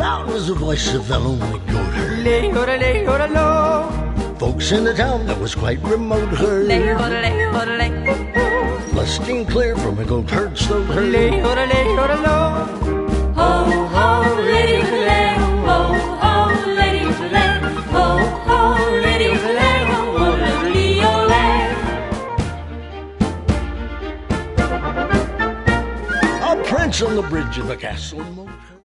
loud was the voice of the lonely goat herd. Lay-ho-da-lay-ho-da-lo. Folks in the town that was quite remote heard, Lay-ho-da-lay-ho-da-lay. lusting clear from a goat herd's throat heard. Lay-ho-da-lay-ho-da-lo. Ho, ho, lady-ho-da-lay, ho, ho, lady-ho-da-lay, ho, ho, lady-ho-da-lay, ho, ho, lady-ho-da-lay. A prince on the bridge of a castle moat.